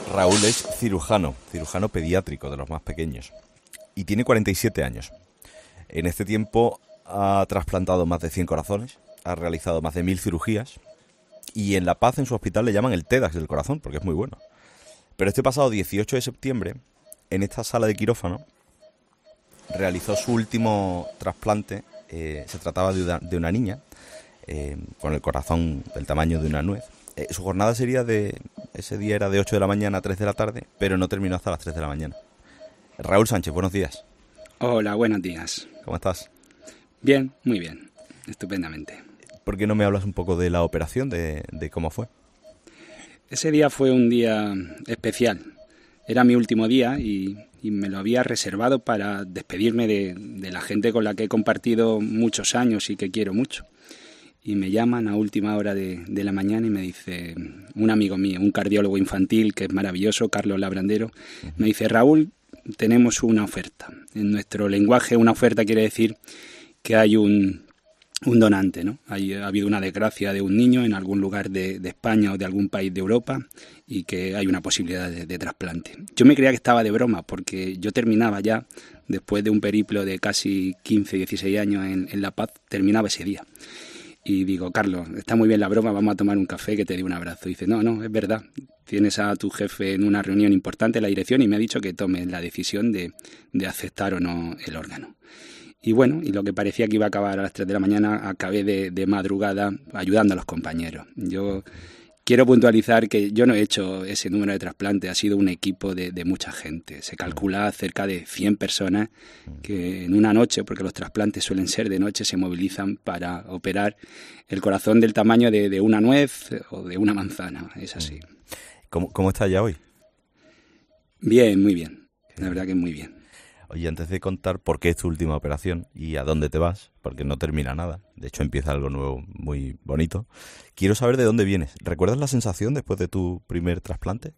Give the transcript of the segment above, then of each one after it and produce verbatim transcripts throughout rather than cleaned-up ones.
Raúl es cirujano, cirujano pediátrico de los más pequeños y tiene cuarenta y siete años. En este tiempo ha trasplantado más de cien corazones, ha realizado más de mil cirugías y en La Paz, en su hospital, le llaman el TEDx del corazón porque es muy bueno. Pero este pasado dieciocho de septiembre, en esta sala de quirófano, realizó su último trasplante. Eh, se trataba de una, de una niña eh, con el corazón del tamaño de una nuez. Eh, su jornada sería de... Ese día era de ocho de la mañana a tres de la tarde, pero no terminó hasta las tres de la mañana. Raúl Sánchez, buenos días. Hola, buenos días. ¿Cómo estás? Bien, muy bien, estupendamente. ¿Por qué no me hablas un poco de la operación, de, de cómo fue? Ese día fue un día especial. Era mi último día y, y me lo había reservado para despedirme de, de la gente con la que he compartido muchos años y que quiero mucho. Y me llaman a última hora de, de la mañana y me dice un amigo mío, un cardiólogo infantil que es maravilloso, Carlos Labrandero, uh-huh. Me dice: Raúl, tenemos una oferta. En nuestro lenguaje, una oferta quiere decir que hay un, un donante, ¿no? Hay, ha habido una desgracia de un niño en algún lugar de, de España o de algún país de Europa y que hay una posibilidad de, de trasplante. Yo me creía que estaba de broma porque yo terminaba ya, después de un periplo de casi quince, dieciséis años en, en La Paz, terminaba ese día. Y digo: Carlos, está muy bien la broma, vamos a tomar un café, que te dé un abrazo. Y dice: no, no, es verdad, tienes a tu jefe en una reunión importante en la dirección y me ha dicho que tome la decisión de, de aceptar o no el órgano. Y bueno, y lo que parecía que iba a acabar a las tres de la mañana, acabé de, de madrugada ayudando a los compañeros. Yo quiero puntualizar que yo no he hecho ese número de trasplantes, ha sido un equipo de, de mucha gente. Se calcula cerca de cien personas que en una noche, porque los trasplantes suelen ser de noche, se movilizan para operar el corazón del tamaño de, de una nuez o de una manzana. Es así. ¿Cómo, cómo estás ya hoy? Bien, muy bien. La verdad que muy bien. Oye, antes de contar por qué es tu última operación y a dónde te vas, porque no termina nada, de hecho empieza algo nuevo muy bonito, quiero saber de dónde vienes. ¿Recuerdas la sensación después de tu primer trasplante?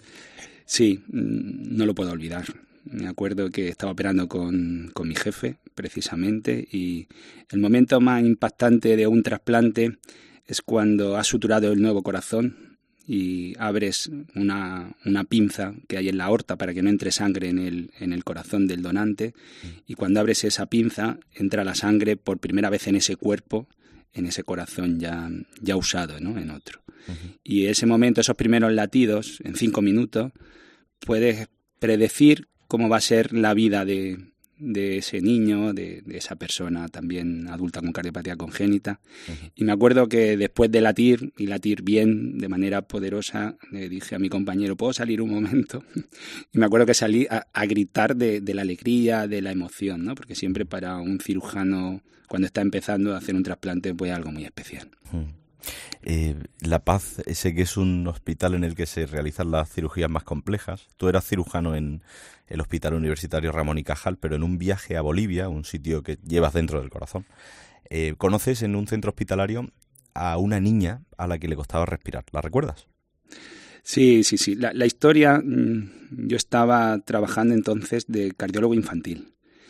Sí, no lo puedo olvidar. Me acuerdo que estaba operando con, con mi jefe, precisamente, y el momento más impactante de un trasplante es cuando has suturado el nuevo corazón y abres una, una pinza que hay en la aorta para que no entre sangre en el, en el corazón del donante, y cuando abres esa pinza entra la sangre por primera vez en ese cuerpo, en ese corazón ya, ya usado, ¿no? En otro. Uh-huh. Y ese momento, esos primeros latidos, en cinco minutos, puedes predecir cómo va a ser la vida de, de ese niño, de, de esa persona también adulta con cardiopatía congénita. Uh-huh. Y me acuerdo que después de latir, y latir bien, de manera poderosa, le dije a mi compañero: ¿puedo salir un momento? Y me acuerdo que salí a, a gritar de, de la alegría, de la emoción, ¿no? Porque siempre para un cirujano, cuando está empezando a hacer un trasplante, pues es algo muy especial. Uh-huh. Eh, La Paz, sé que es un hospital en el que se realizan las cirugías más complejas. Tú eras cirujano en el Hospital Universitario Ramón y Cajal, pero en un viaje a Bolivia, un sitio que llevas dentro del corazón, eh, conoces en un centro hospitalario a una niña a la que le costaba respirar. ¿La recuerdas? Sí, sí, sí. La, la historia, yo estaba trabajando entonces de cardiólogo infantil.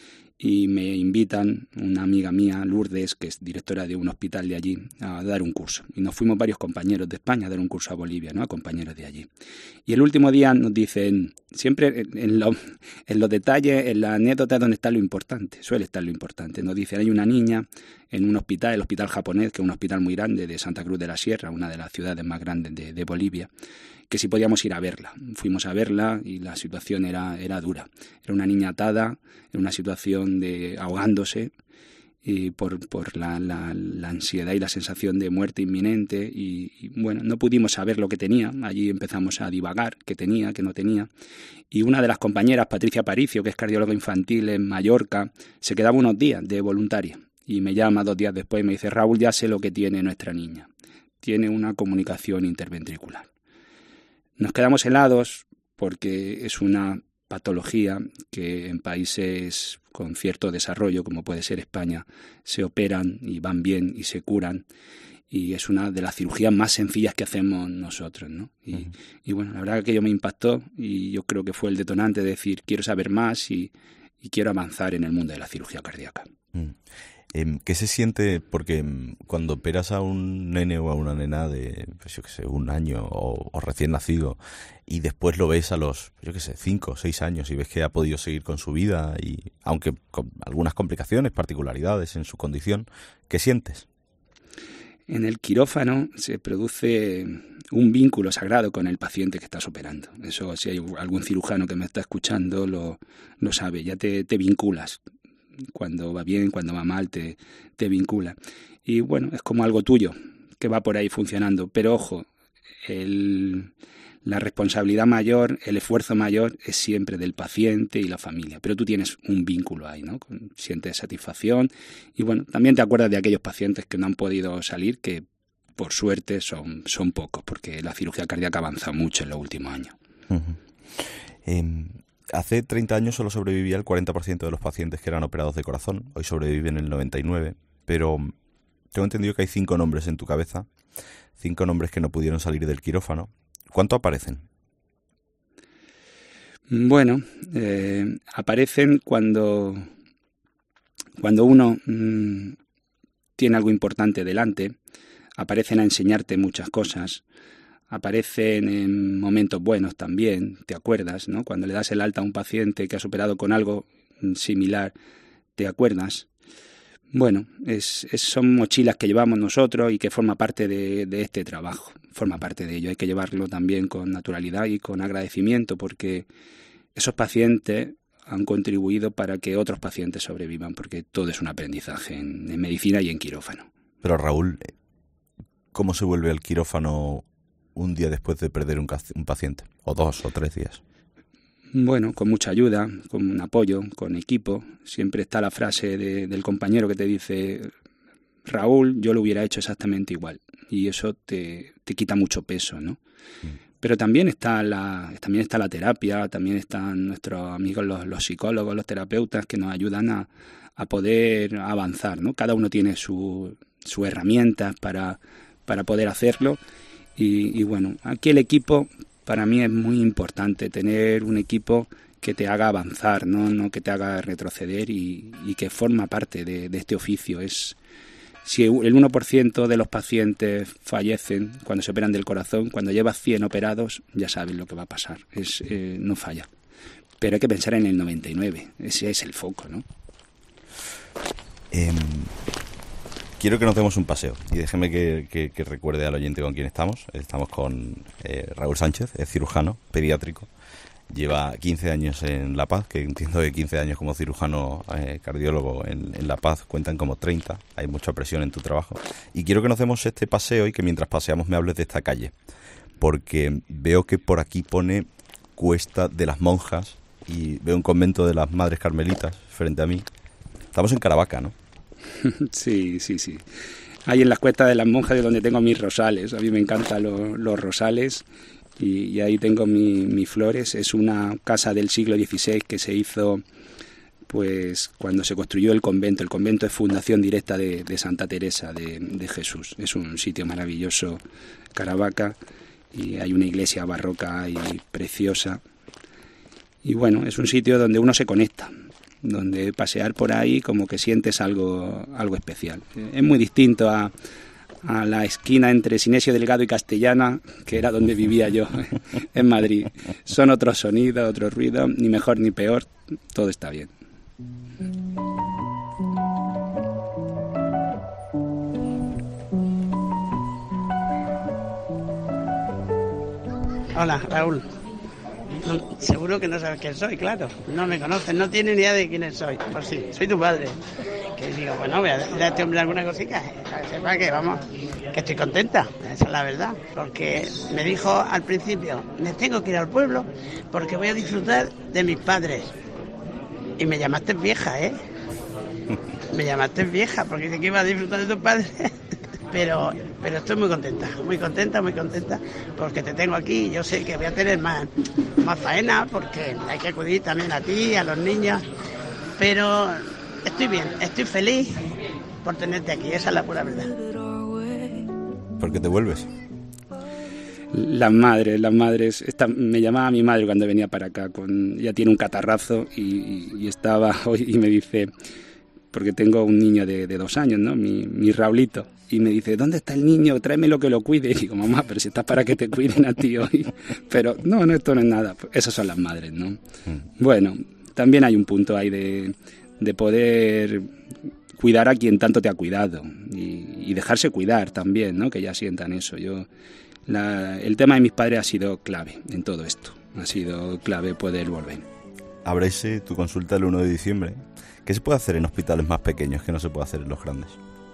Y me invitan, una amiga mía, Lourdes, que es directora de un hospital de allí, a dar un curso. Y nos fuimos varios compañeros de España a dar un curso a Bolivia, ¿no? A compañeros de allí. Y el último día nos dicen, siempre en, lo, en los detalles, en la anécdota, donde está lo importante, suele estar lo importante. Nos dicen: hay una niña en un hospital, el hospital japonés, que es un hospital muy grande de Santa Cruz de la Sierra, una de las ciudades más grandes de, de Bolivia, que si podíamos ir a verla. Fuimos a verla y la situación era, era dura. Era una niña atada, en una situación de ahogándose y por, por la, la, la ansiedad y la sensación de muerte inminente. Y, y bueno, no pudimos saber lo que tenía. Allí empezamos a divagar, qué tenía, qué no tenía. Y una de las compañeras, Patricia Paricio, que es cardióloga infantil en Mallorca, se quedaba unos días de voluntaria. Y me llama dos días después y me dice: Raúl, ya sé lo que tiene nuestra niña. Tiene una comunicación interventricular. Nos quedamos helados porque es una patología que en países con cierto desarrollo, como puede ser España, se operan y van bien y se curan. Y es una de las cirugías más sencillas que hacemos nosotros, ¿no? Y, uh-huh. y bueno, la verdad que aquello me impactó y yo creo que fue el detonante de decir: quiero saber más y, y quiero avanzar en el mundo de la cirugía cardíaca. Uh-huh. ¿Qué se siente? Porque cuando operas a un nene o a una nena de, pues yo qué sé, un año o, o recién nacido y después lo ves a los, yo qué sé, cinco o seis años y ves que ha podido seguir con su vida, y aunque con algunas complicaciones, particularidades en su condición, ¿qué sientes? En el quirófano se produce un vínculo sagrado con el paciente que estás operando. Eso, si hay algún cirujano que me está escuchando, lo, lo sabe. Ya te, te vinculas. Cuando va bien, cuando va mal, te, te vincula. Y bueno, es como algo tuyo que va por ahí funcionando. Pero ojo, el, la responsabilidad mayor, el esfuerzo mayor es siempre del paciente y la familia. Pero tú tienes un vínculo ahí, ¿no? Sientes satisfacción. Y bueno, también te acuerdas de aquellos pacientes que no han podido salir, que por suerte son, son pocos, porque la cirugía cardíaca avanza mucho en los últimos años. Uh-huh. Eh... Hace treinta años solo sobrevivía el cuarenta por ciento de los pacientes que eran operados de corazón. Hoy sobreviven el noventa y nueve por ciento, pero tengo entendido que hay cinco nombres en tu cabeza, cinco nombres que no pudieron salir del quirófano. ¿Cuánto aparecen? Bueno, eh, aparecen cuando, cuando uno mmm, tiene algo importante delante, aparecen a enseñarte muchas cosas. Aparecen en momentos buenos también, te acuerdas, ¿no? Cuando le das el alta a un paciente que has operado con algo similar, te acuerdas. Bueno, es, es, son mochilas que llevamos nosotros y que forma parte de, de este trabajo, forma parte de ello. Hay que llevarlo también con naturalidad y con agradecimiento, porque esos pacientes han contribuido para que otros pacientes sobrevivan, porque todo es un aprendizaje en, en medicina y en quirófano. Pero Raúl, ¿cómo se vuelve al quirófano un día después de perder un, un paciente? ¿O dos o tres días? Bueno, con mucha ayuda, con un apoyo, con equipo. Siempre está la frase de, del compañero que te dice: Raúl, yo lo hubiera hecho exactamente igual. Y eso te, te quita mucho peso, ¿no? Mm. Pero también está la también está la terapia, también están nuestros amigos los, los psicólogos, los terapeutas, que nos ayudan a, a poder avanzar, ¿no? Cada uno tiene su, su herramientas para, para poder hacerlo. Y, y bueno, aquí el equipo para mí es muy importante, tener un equipo que te haga avanzar, no, no que te haga retroceder, y, y que forma parte de, de este oficio. Es, si el uno por ciento de los pacientes fallecen cuando se operan del corazón, cuando llevas cien operados, ya sabes lo que va a pasar, es, eh, no falla. Pero hay que pensar en el noventa y nueve, ese es el foco, ¿no? Eh... Quiero que nos demos un paseo y déjeme que, que, que recuerde al oyente con quién estamos. Estamos con eh, Raúl Sánchez, es cirujano pediátrico. Lleva quince años en La Paz, que entiendo que quince años como cirujano eh, cardiólogo en, en La Paz cuentan como treinta. Hay mucha presión en tu trabajo. Y quiero que nos demos este paseo y que mientras paseamos me hables de esta calle. Porque veo que por aquí pone Cuesta de las Monjas y veo un convento de las Madres Carmelitas frente a mí. Estamos en Caravaca, ¿no? Sí, sí, sí. Ahí en las Cuestas de las Monjas es donde tengo mis rosales. A mí me encantan los, los rosales y, y ahí tengo mi, mis flores. Es una casa del siglo dieciséis que se hizo pues cuando se construyó el convento. El convento es fundación directa de, de Santa Teresa de, de Jesús. Es un sitio maravilloso, Caravaca, y hay una iglesia barroca y preciosa. Y bueno, es un sitio donde uno se conecta, donde pasear por ahí como que sientes algo, algo especial. Es muy distinto a, a la esquina entre Sinesio Delgado y Castellana, que era donde vivía yo en Madrid. Son otros sonidos, otros ruidos, ni mejor ni peor, todo está bien. Hola, Raúl. No, seguro que no sabes quién soy, claro. No me conoces, no tienes ni idea de quién soy. Pues sí, soy tu padre. Que digo, bueno, voy a decirle a este hombre alguna cosita. Para que sepa que, vamos, que estoy contenta. Esa es la verdad. Porque me dijo al principio, me tengo que ir al pueblo porque voy a disfrutar de mis padres. Y me llamaste vieja, ¿eh? Me llamaste vieja porque dice que iba a disfrutar de tus padres. Pero, pero estoy muy contenta, muy contenta, muy contenta, porque te tengo aquí. Yo sé que voy a tener más, más faena, porque hay que acudir también a ti, a los niños. Pero estoy bien, estoy feliz por tenerte aquí, esa es la pura verdad. ¿Por qué te vuelves? Las madres, las madres, esta, me llamaba mi madre cuando venía para acá, con, ella tiene un catarrazo y, y, y estaba hoy y me dice... porque tengo un niño de, de dos años, ¿no? Mi, mi Raulito. Y me dice, ¿dónde está el niño? Tráemelo que lo cuide. Y digo, mamá, pero si estás para que te cuiden a ti hoy. Pero no, no, esto no es nada. Esas son las madres, ¿no? Mm. Bueno, también hay un punto ahí de, de poder cuidar a quien tanto te ha cuidado y, y dejarse cuidar también, ¿no? Que ya sientan eso. Yo, la, el tema de mis padres ha sido clave en todo esto. Ha sido clave poder volver. Abres eh, tu consulta el uno de diciembre. ¿Qué se puede hacer en hospitales más pequeños que no se puede hacer en los grandes?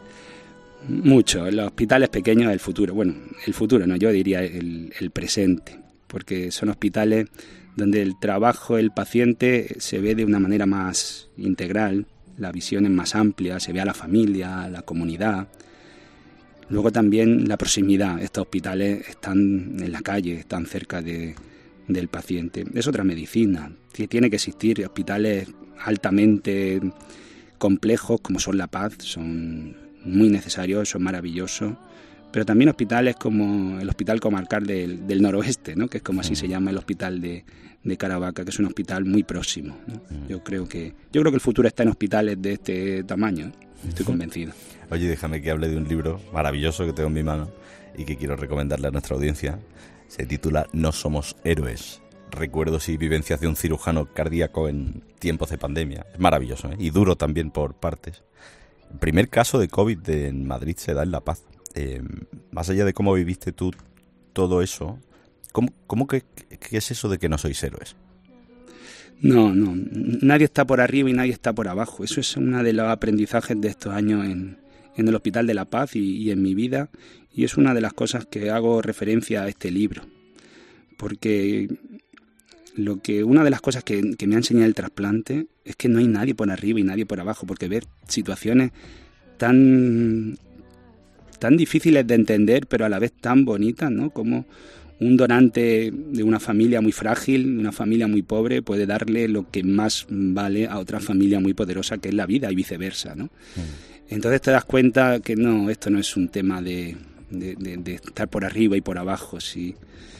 Mucho. En los hospitales pequeños el futuro. Bueno, el futuro no, yo diría el, el presente. Porque son hospitales donde el trabajo del paciente se ve de una manera más integral. La visión es más amplia, se ve a la familia, a la comunidad. Luego también la proximidad. Estos hospitales están en la calle, están cerca de, del paciente. Es otra medicina. Tiene que existir hospitales altamente complejos como son La Paz, son muy necesarios, son maravillosos, pero también hospitales como el Hospital Comarcal del, del Noroeste, ¿no? Que es como así se llama el hospital de, de Caravaca, que es un hospital muy próximo, ¿no? Yo creo que yo creo que el futuro está en hospitales de este tamaño, ¿eh? Estoy convencido. Oye, déjame que hable de un libro maravilloso que tengo en mi mano y que quiero recomendarle a nuestra audiencia. Se titula No somos héroes. Recuerdos y vivencias de un cirujano cardíaco en tiempos de pandemia. Es maravilloso, ¿eh? Y duro también por partes. El primer caso de COVID de, en Madrid se da en La Paz. Eh, más allá de cómo viviste tú todo eso, ¿cómo, cómo que, qué es eso de que no sois héroes? No, no. Nadie está por arriba y nadie está por abajo. Eso es uno de los aprendizajes de estos años en, en el Hospital de La Paz y, y en mi vida. Y es una de las cosas que hago referencia a este libro. Porque lo que una de las cosas que, que me ha enseñado el trasplante es que no hay nadie por arriba y nadie por abajo, porque ver situaciones tan, tan difíciles de entender, pero a la vez tan bonitas, ¿no? Como un donante de una familia muy frágil, una familia muy pobre, puede darle lo que más vale a otra familia muy poderosa, que es la vida, y viceversa, ¿no? Mm. Entonces te das cuenta que no, esto no es un tema de, de, de, de estar por arriba y por abajo, sí.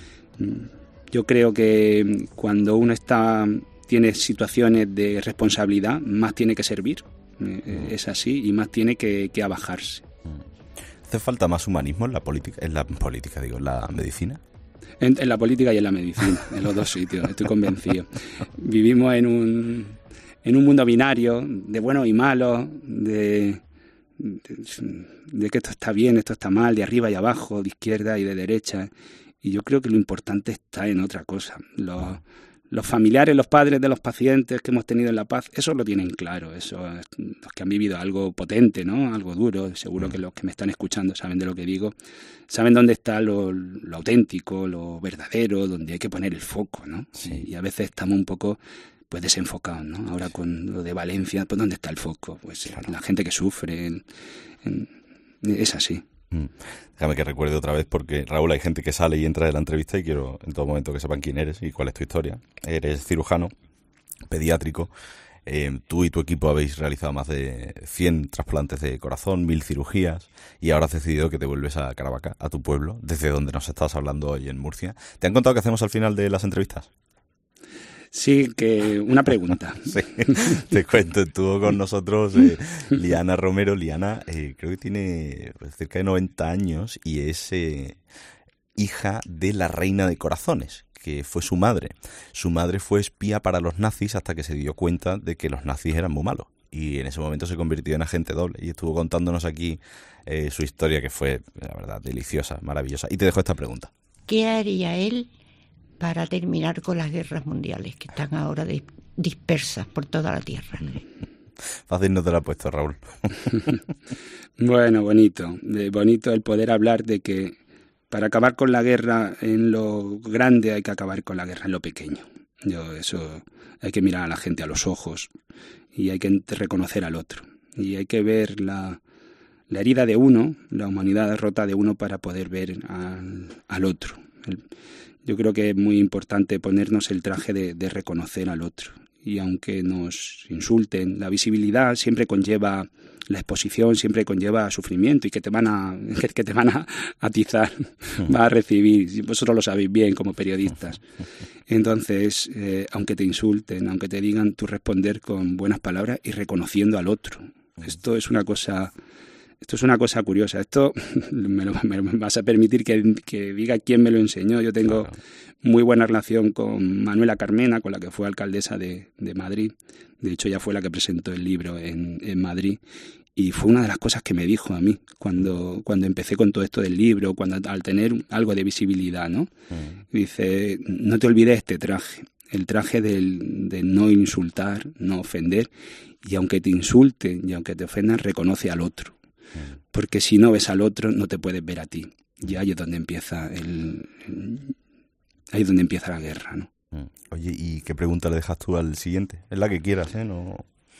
Yo creo que cuando uno está tiene situaciones de responsabilidad, más tiene que servir, es así, y más tiene que, que abajarse. ¿Hace falta más humanismo en la política, en la política, digo, en la medicina? En, en la política y en la medicina, en los dos sitios, estoy convencido. Vivimos en un, en un mundo binario, de buenos y malos, de, de, de que esto está bien, esto está mal, de arriba y abajo, de izquierda y de derecha. Y yo creo que lo importante está en otra cosa. Los, los familiares, los padres de los pacientes que hemos tenido en La Paz, eso lo tienen claro. Eso, los que han vivido algo potente, ¿no? Algo duro. Seguro que los que me están escuchando saben de lo que digo. Saben dónde está lo, lo auténtico, lo verdadero, donde hay que poner el foco, ¿no? Sí. Y a veces estamos un poco pues desenfocados, ¿no? Ahora con lo de Valencia, pues ¿dónde está el foco? Pues claro. La gente que sufre. En, en, es así. Mm. Déjame que recuerde otra vez, porque Raúl, hay gente que sale y entra de la entrevista y quiero en todo momento que sepan quién eres y cuál es tu historia. Eres cirujano pediátrico, eh, tú y tu equipo habéis realizado más de cien trasplantes de corazón, mil cirugías, y ahora has decidido que te vuelves a Caravaca, a tu pueblo, desde donde nos estás hablando hoy en Murcia. ¿Te han contado qué hacemos al final de las entrevistas? Sí, que una pregunta. Sí, te cuento, estuvo con nosotros eh, Liana Romero. Liana eh, creo que tiene cerca de noventa años y es eh, hija de la reina de corazones, que fue su madre. Su madre fue espía para los nazis hasta que se dio cuenta de que los nazis eran muy malos. Y en ese momento se convirtió en agente doble y estuvo contándonos aquí eh, su historia, que fue, la verdad, deliciosa, maravillosa. Y te dejo esta pregunta. ¿Qué haría él para terminar con las guerras mundiales que están ahora de, dispersas por toda la Tierra? Fácil no te lo ha puesto, Raúl. Bueno, bonito. De bonito el poder hablar de que para acabar con la guerra en lo grande hay que acabar con la guerra en lo pequeño. Yo eso hay que mirar a la gente a los ojos y hay que reconocer al otro. Y hay que ver la, la herida de uno, la humanidad rota de uno para poder ver al, al otro. El, Yo creo que es muy importante ponernos el traje de, de reconocer al otro. Y aunque nos insulten, la visibilidad siempre conlleva, la exposición siempre conlleva sufrimiento y que te van a, que, que te van a atizar, vas a recibir. Vosotros lo sabéis bien como periodistas. Entonces, eh, aunque te insulten, aunque te digan, tú responder con buenas palabras y reconociendo al otro. Esto es una cosa... Esto es una cosa curiosa. Esto me, lo, me, me vas a permitir que, que diga quién me lo enseñó. Yo tengo claro. muy buena relación con Manuela Carmena, con la que fue alcaldesa de, de Madrid. De hecho, ella fue la que presentó el libro en, en Madrid. Y fue una de las cosas que me dijo a mí cuando, cuando empecé con todo esto del libro, cuando al tener algo de visibilidad, ¿no? Mm. Dice, no te olvides este traje, el traje del, de no insultar, no ofender. Y aunque te insulten y aunque te ofendan, reconoce al otro. Porque si no ves al otro, no te puedes ver a ti. Y ahí es donde empieza el, el ahí es donde empieza la guerra, ¿no? Oye, ¿y qué pregunta le dejas tú al siguiente? Es la que quieras, ¿eh? No...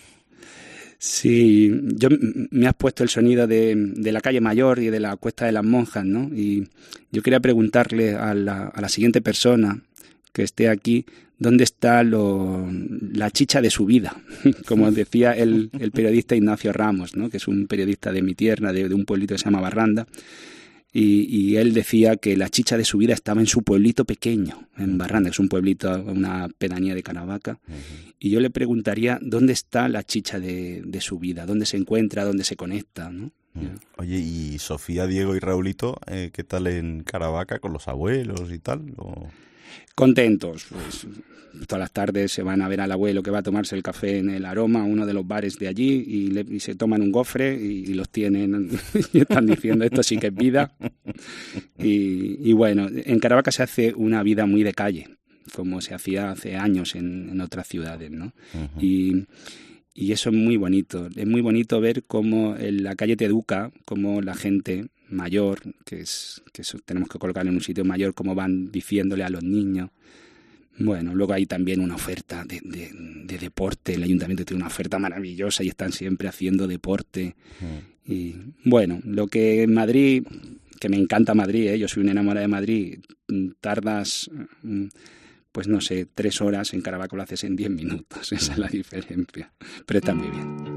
Sí, yo me has puesto el sonido de, de la calle Mayor y de la Cuesta de las Monjas, ¿no? Y yo quería preguntarle a la, a la siguiente persona que esté aquí, ¿dónde está lo, la chicha de su vida? Como decía el, el periodista Ignacio Ramos, ¿no? Que es un periodista de mi tierra, de, de un pueblito que se llama Barranda, y, y él decía que la chicha de su vida estaba en su pueblito pequeño, en Barranda, que es un pueblito, una pedanía de Caravaca, uh-huh. Y yo le preguntaría, ¿dónde está la chicha de, de su vida? ¿Dónde se encuentra? ¿Dónde se conecta? ¿No? Oye, ¿y Sofía, Diego y Raulito, eh, qué tal en Caravaca con los abuelos y tal? ¿O...? Contentos, pues todas las tardes se van a ver al abuelo que va a tomarse el café en el Aroma, uno de los bares de allí, y, le, y se toman un gofre y, y los tienen y están diciendo esto sí que es vida. Y, y bueno, en Caravaca se hace una vida muy de calle, como se hacía hace años en, en otras ciudades, ¿no? Uh-huh. Y, y eso es muy bonito, es muy bonito ver cómo en la calle te educa, cómo la gente mayor, que es que eso tenemos que colocar en un sitio mayor, como van diciéndole a los niños. Bueno, luego hay también una oferta de, de, de deporte, el ayuntamiento tiene una oferta maravillosa y están siempre haciendo deporte. Mm. Y bueno, lo que en Madrid, que me encanta Madrid, ¿eh? Yo soy un enamorado de Madrid, tardas, pues no sé, tres horas, en Caravaca lo haces en diez minutos, esa es la diferencia, pero está muy bien.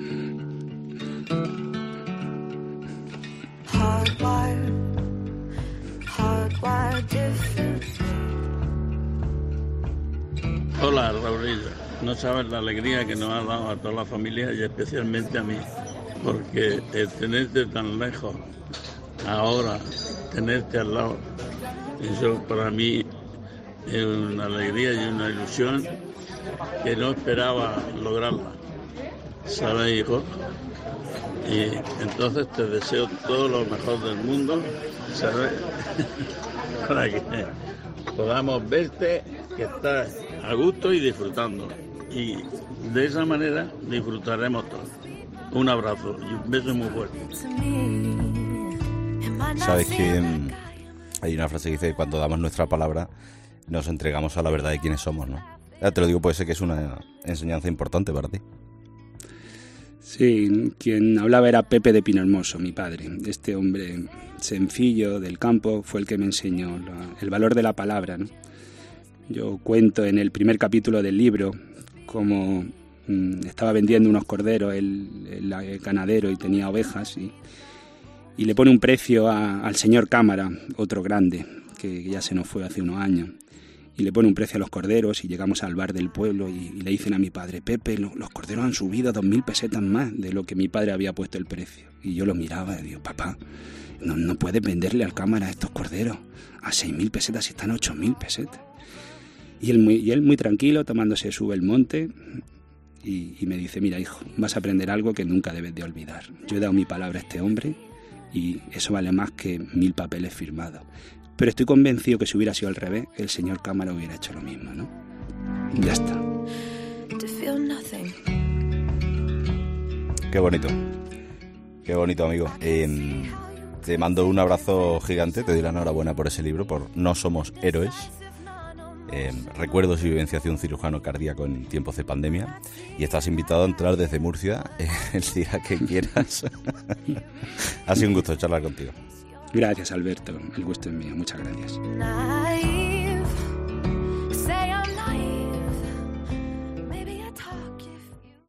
Hardwired, hardwired different. Hola, Raulillo. No sabes la alegría que nos ha dado a toda la familia y especialmente a mí, porque el tenerte tan lejos, ahora tenerte al lado, eso para mí es una alegría y una ilusión que no esperaba lograrla. ¿Sabes, hijo? Y entonces te deseo todo lo mejor del mundo, ¿sabes? Para que podamos verte, que estás a gusto y disfrutando. Y de esa manera disfrutaremos todos. Un abrazo y un beso muy fuerte. Sabes que um, hay una frase que dice que cuando damos nuestra palabra nos entregamos a la verdad de quiénes somos, ¿no? Ya te lo digo, puede ser que es una enseñanza importante para ti. Sí, quien hablaba era Pepe de Pinohermoso, mi padre. Este hombre sencillo del campo fue el que me enseñó la, el valor de la palabra, ¿no? Yo cuento en el primer capítulo del libro cómo mmm, estaba vendiendo unos corderos el, el, el ganadero y tenía ovejas y, y le pone un precio a, al señor Cámara, otro grande, que ya se nos fue hace unos años. Y le pone un precio a los corderos y llegamos al bar del pueblo y, y le dicen a mi padre, Pepe, lo, los corderos han subido a dos mil pesetas más de lo que mi padre había puesto el precio. Y yo lo miraba y digo, papá, no, no puedes venderle al Cámara estos corderos a seis mil pesetas si están a ocho mil pesetas. Y él, muy, y él muy tranquilo, tomándose sube el monte y, y me dice, mira hijo, vas a aprender algo que nunca debes de olvidar. Yo he dado mi palabra a este hombre y eso vale más que mil papeles firmados. Pero estoy convencido que si hubiera sido al revés, el señor Cámara hubiera hecho lo mismo, ¿no? Ya está. Qué bonito. Qué bonito, amigo. Eh, te mando un abrazo gigante, te doy la enhorabuena por ese libro, por No somos héroes. Eh, recuerdos y vivencias de un cirujano cardíaco en tiempos de pandemia. Y estás invitado a entrar desde Murcia eh, el día que quieras. Ha sido un gusto charlar contigo. Gracias, Alberto. El gusto es mío. Muchas gracias.